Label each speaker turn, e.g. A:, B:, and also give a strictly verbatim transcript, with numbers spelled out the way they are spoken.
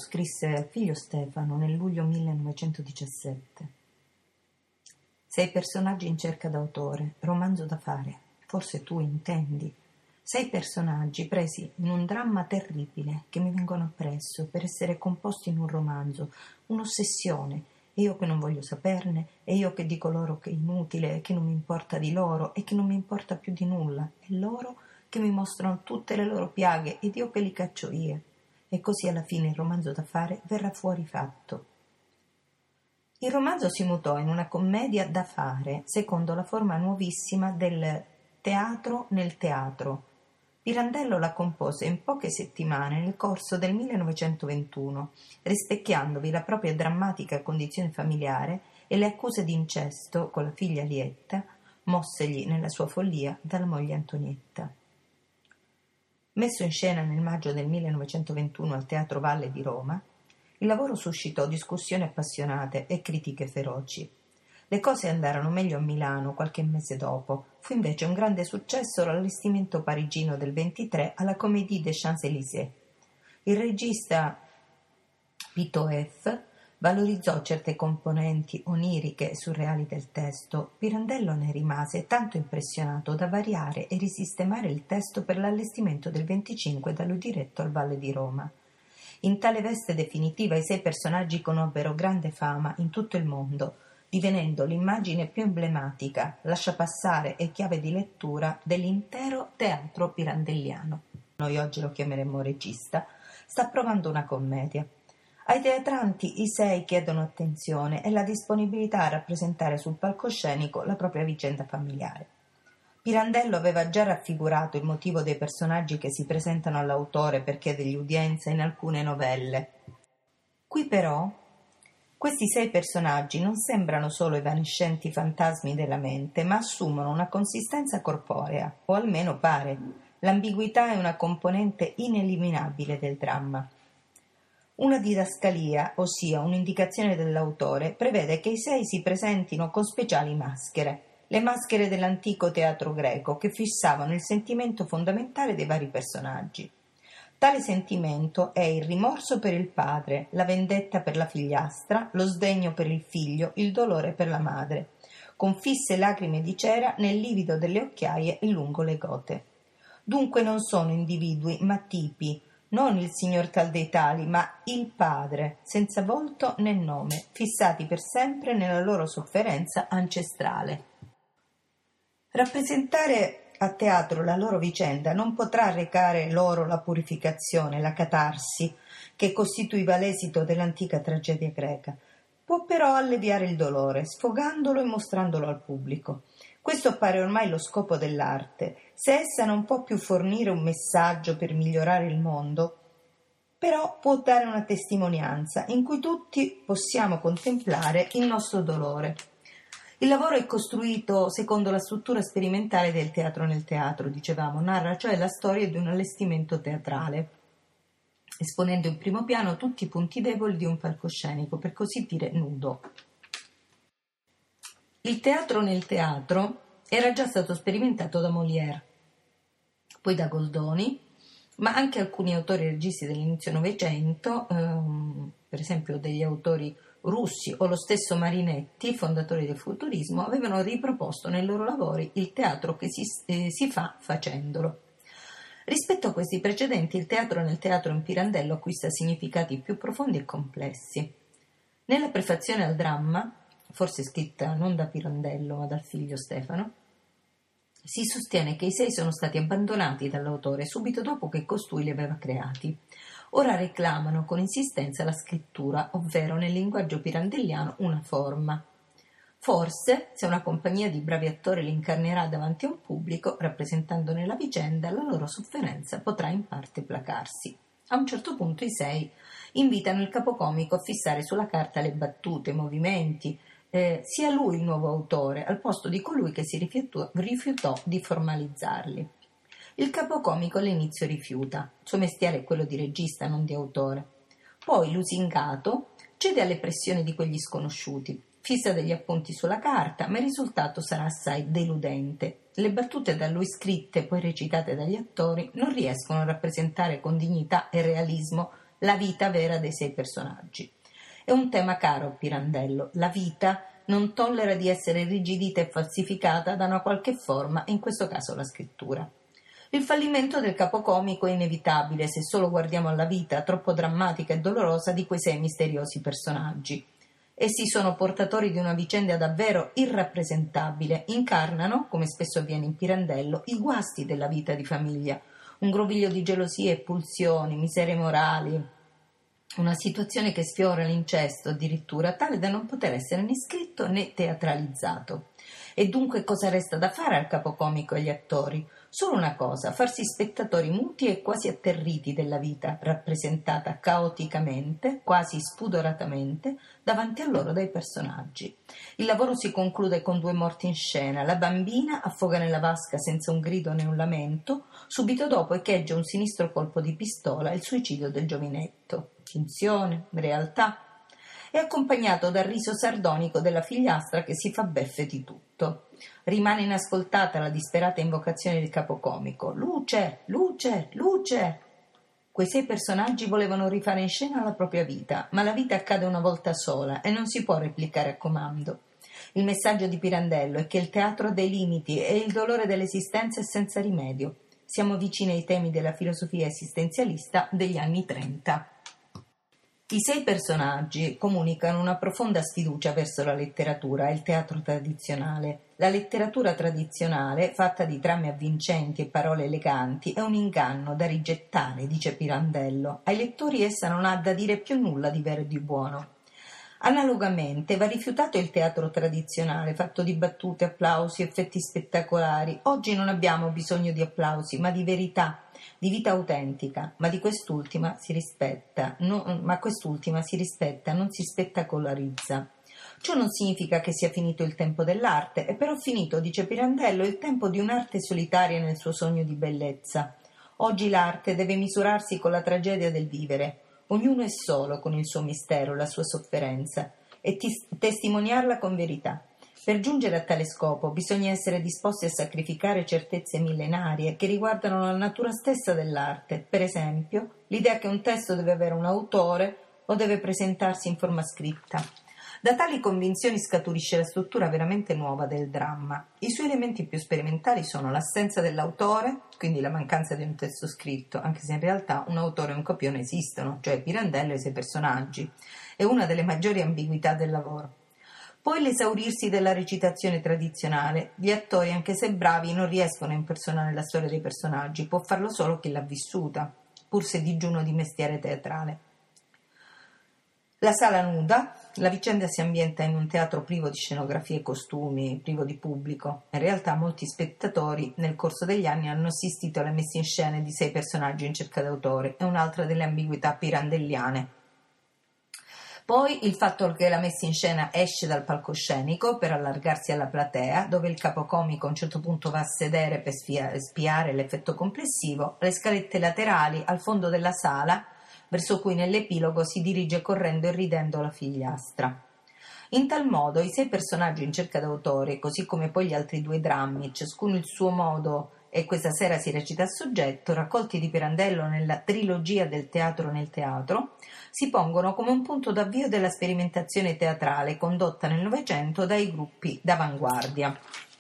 A: scrisse al figlio Stefano nel luglio millenovecentodiciassette. Sei personaggi in cerca d'autore, romanzo da fare, forse tu intendi. Sei personaggi presi in un dramma terribile che mi vengono appresso per essere composti in un romanzo, un'ossessione, e io che non voglio saperne, e io che dico loro che è inutile, che non mi importa di loro e che non mi importa più di nulla, e loro che mi mostrano tutte le loro piaghe ed io che li caccio via. E così alla fine il romanzo da fare verrà fuori fatto. Il romanzo si mutò in una commedia da fare, secondo la forma nuovissima del teatro nel teatro. Pirandello la compose in poche settimane nel corso del millenovecentoventuno, rispecchiandovi la propria drammatica condizione familiare e le accuse di incesto con la figlia Lietta, mossegli nella sua follia dalla moglie Antonietta. Messo in scena nel maggio del millenovecentoventuno al Teatro Valle di Roma, il lavoro suscitò discussioni appassionate e critiche feroci. Le cose andarono meglio a Milano qualche mese dopo. Fu invece un grande successo l'allestimento parigino del ventitré alla Comédie des Champs-Élysées. Il regista Pitoef valorizzò certe componenti oniriche e surreali del testo. Pirandello ne rimase tanto impressionato da variare e risistemare il testo per l'allestimento del venticinque da lui diretto al Valle di Roma. In tale veste definitiva i sei personaggi conobbero grande fama in tutto il mondo, divenendo l'immagine più emblematica, lasciapassare e chiave di lettura dell'intero teatro pirandelliano. Noi oggi lo chiameremmo regista, sta provando una commedia. Ai teatranti i sei chiedono attenzione e la disponibilità a rappresentare sul palcoscenico la propria vicenda familiare. Pirandello aveva già raffigurato il motivo dei personaggi che si presentano all'autore per chiedergli udienza in alcune novelle. Qui però questi sei personaggi non sembrano solo evanescenti fantasmi della mente, ma assumono una consistenza corporea, o almeno pare. L'ambiguità è una componente ineliminabile del dramma. Una didascalia, ossia un'indicazione dell'autore, prevede che i sei si presentino con speciali maschere, le maschere dell'antico teatro greco, che fissavano il sentimento fondamentale dei vari personaggi. Tale sentimento è il rimorso per il padre, la vendetta per la figliastra, lo sdegno per il figlio, il dolore per la madre, con fisse lacrime di cera nel livido delle occhiaie e lungo le gote. Dunque non sono individui, ma tipi, non il signor tal dei tali, ma il padre, senza volto né nome, fissati per sempre nella loro sofferenza ancestrale. Rappresentare a teatro la loro vicenda non potrà recare loro la purificazione, la catarsi, che costituiva l'esito dell'antica tragedia greca. Può però alleviare il dolore, sfogandolo e mostrandolo al pubblico. Questo appare ormai lo scopo dell'arte. Se essa non può più fornire un messaggio per migliorare il mondo, però può dare una testimonianza in cui tutti possiamo contemplare il nostro dolore. Il lavoro è costruito secondo la struttura sperimentale del teatro nel teatro, dicevamo, narra cioè la storia di un allestimento teatrale, esponendo in primo piano tutti i punti deboli di un palcoscenico, per così dire nudo. Il teatro nel teatro era già stato sperimentato da Molière, poi da Goldoni, ma anche alcuni autori e registi dell'inizio Novecento, ehm, per esempio degli autori russi o lo stesso Marinetti, fondatori del futurismo, avevano riproposto nei loro lavori il teatro che si, eh, si fa facendolo. Rispetto a questi precedenti, il teatro nel teatro in Pirandello acquista significati più profondi e complessi. Nella prefazione al dramma, forse scritta non da Pirandello ma dal figlio Stefano, si sostiene che i sei sono stati abbandonati dall'autore subito dopo che costui li aveva creati. Ora reclamano con insistenza la scrittura, ovvero nel linguaggio pirandelliano una forma. Forse, se una compagnia di bravi attori li incarnerà davanti a un pubblico, rappresentandone la vicenda, la loro sofferenza potrà in parte placarsi. A un certo punto i sei invitano il capocomico a fissare sulla carta le battute, i movimenti, eh, sia lui il nuovo autore, al posto di colui che si rifiutò, rifiutò di formalizzarli. Il capocomico all'inizio rifiuta, il suo mestiere è quello di regista, non di autore. Poi, lusingato, cede alle pressioni di quegli sconosciuti, fissa degli appunti sulla carta, ma il risultato sarà assai deludente. Le battute da lui scritte e poi recitate dagli attori non riescono a rappresentare con dignità e realismo la vita vera dei sei personaggi. È un tema caro a Pirandello. La vita non tollera di essere irrigidita e falsificata da una qualche forma, in questo caso la scrittura. Il fallimento del capocomico è inevitabile se solo guardiamo alla vita troppo drammatica e dolorosa di quei sei misteriosi personaggi. Essi sono portatori di una vicenda davvero irrappresentabile, incarnano, come spesso avviene in Pirandello, i guasti della vita di famiglia, un groviglio di gelosie e pulsioni, miserie morali, una situazione che sfiora l'incesto addirittura, tale da non poter essere né scritto né teatralizzato. E dunque cosa resta da fare al capocomico e agli attori? Solo una cosa, farsi spettatori muti e quasi atterriti della vita rappresentata caoticamente, quasi spudoratamente, davanti a loro dai personaggi. Il lavoro si conclude con due morti in scena. La bambina affoga nella vasca senza un grido né un lamento, subito dopo echeggia un sinistro colpo di pistola e il suicidio del giovinetto. Finzione, realtà. È accompagnato dal riso sardonico della figliastra che si fa beffe di tutto. Rimane inascoltata la disperata invocazione del capocomico. Luce, luce, luce! Quei sei personaggi volevano rifare in scena la propria vita, ma la vita accade una volta sola e non si può replicare a comando. Il messaggio di Pirandello è che il teatro ha dei limiti e il dolore dell'esistenza è senza rimedio. Siamo vicini ai temi della filosofia esistenzialista degli anni trenta. I sei personaggi comunicano una profonda sfiducia verso la letteratura e il teatro tradizionale. La letteratura tradizionale, fatta di trame avvincenti e parole eleganti, è un inganno da rigettare, dice Pirandello. Ai lettori essa non ha da dire più nulla di vero e di buono. Analogamente va rifiutato il teatro tradizionale, fatto di battute, applausi, effetti spettacolari. Oggi non abbiamo bisogno di applausi, ma di verità, di vita autentica, ma di quest'ultima si rispetta, no, ma quest'ultima si rispetta, non si spettacolarizza. Ciò non significa che sia finito il tempo dell'arte, è però finito, dice Pirandello, il tempo di un'arte solitaria nel suo sogno di bellezza. Oggi l'arte deve misurarsi con la tragedia del vivere. Ognuno è solo con il suo mistero, la sua sofferenza, e tis- testimoniarla con verità. Per giungere a tale scopo bisogna essere disposti a sacrificare certezze millenarie che riguardano la natura stessa dell'arte, per esempio l'idea che un testo deve avere un autore o deve presentarsi in forma scritta. Da tali convinzioni scaturisce la struttura veramente nuova del dramma. I suoi elementi più sperimentali sono l'assenza dell'autore, quindi la mancanza di un testo scritto, anche se in realtà un autore e un copione esistono, cioè Pirandello e i suoi personaggi, è una delle maggiori ambiguità del lavoro. Poi l'esaurirsi della recitazione tradizionale. Gli attori, anche se bravi, non riescono a impersonare la storia dei personaggi, può farlo solo chi l'ha vissuta, pur se digiuno di mestiere teatrale. La sala nuda. La vicenda si ambienta in un teatro privo di scenografie e costumi, privo di pubblico. In realtà molti spettatori nel corso degli anni hanno assistito alla messa in scena di sei personaggi in cerca d'autore, è un'altra delle ambiguità pirandelliane. Poi il fatto che la messa in scena esce dal palcoscenico per allargarsi alla platea, dove il capocomico a un certo punto va a sedere per spiare l'effetto complessivo, le scalette laterali al fondo della sala, verso cui nell'epilogo si dirige correndo e ridendo la figliastra. In tal modo i sei personaggi in cerca d'autore, così come poi gli altri due drammi, ciascuno il suo modo e questa sera si recita a soggetto, raccolti di Pirandello nella trilogia del teatro nel teatro, si pongono come un punto d'avvio della sperimentazione teatrale condotta nel Novecento dai gruppi d'avanguardia.